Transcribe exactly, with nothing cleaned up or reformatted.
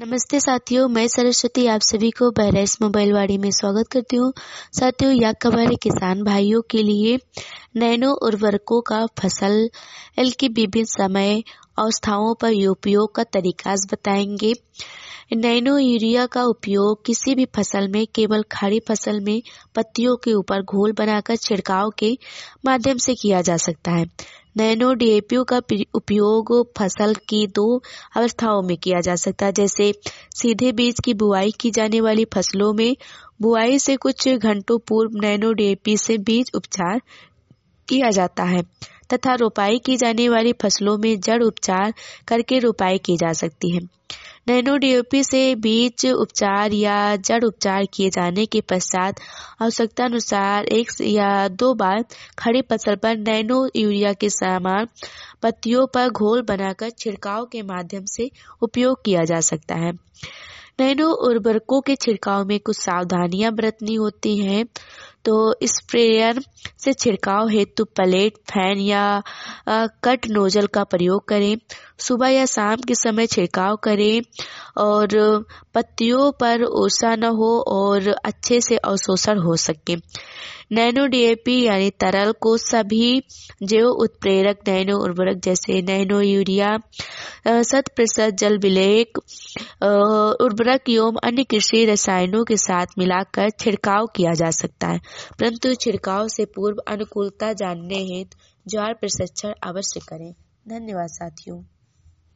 नमस्ते साथियों, मैं सरस्वती आप सभी को बहराइच मोबाइल वाड़ी में स्वागत करती हूँ। साथियों, या हमारे किसान भाइयों के लिए नैनो उर्वरकों का फसल की विभिन्न समय अवस्थाओं पर उपयोग का तरीका बताएंगे। नैनो यूरिया का उपयोग किसी भी फसल में केवल खड़ी फसल में पत्तियों के ऊपर घोल बनाकर छिड़काव के माध्यम से किया जा सकता है। नैनो डीएपी का उपयोग फसल की दो अवस्थाओं में किया जा सकता है, जैसे सीधे बीज की बुआई की जाने वाली फसलों में बुआई से कुछ घंटों पूर्व नैनो डीएपी से बीज उपचार किया जाता है तथा रोपाई की जाने वाली फसलों में जड़ उपचार करके रोपाई की जा सकती है। नैनो डीएपी से बीज उपचार या जड़ उपचार किए जाने के पश्चात आवश्यकता अनुसार एक या दो बार खड़ी फसल पर नैनो यूरिया के समान पत्तियों पर घोल बनाकर छिड़काव के माध्यम से उपयोग किया जा सकता है। नैनो उर्वरकों के छिड़काव में कुछ सावधानियां बरतनी होती हैं। तो स्प्रेयर से छिड़काव हेतु प्लेट, फैन या आ, कट नोजल का प्रयोग करें। सुबह या शाम के समय छिड़काव करें और पत्तियों पर ओसा न हो और अच्छे से अवशोषण हो सके। नैनो डीएपी यानी तरल को सभी जैव उत्प्रेरक नैनो उर्वरक जैसे नैनो यूरिया, शत प्रतिशत जल विलेयक उर्वरक एवं अन्य कृषि रसायनों के साथ मिलाकर छिड़काव किया जा सकता है, परंतु छिड़काव से पूर्व अनुकूलता जानने हेतु ज्वार प्रशिक्षण अवश्य करें। धन्यवाद साथियों।